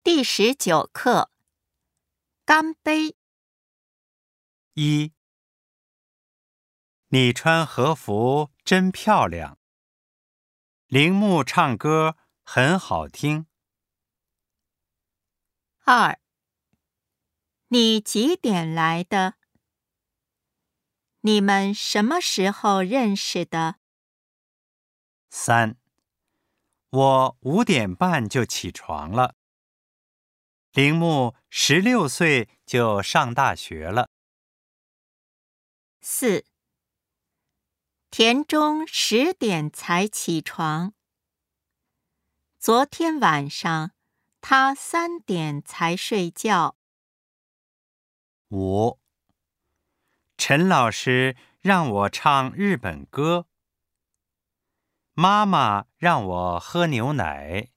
第19课，干杯。 1. 你穿和服真漂亮。铃木唱歌很好听。 2. 你几点来的？你们什么时候认识的 3. 我5点半就起床了。铃木16岁就上大学了。 4. 田中10点才起床。昨天晚上，他3点才睡觉。 5. 陈老师让我唱日本歌。妈妈让我喝牛奶。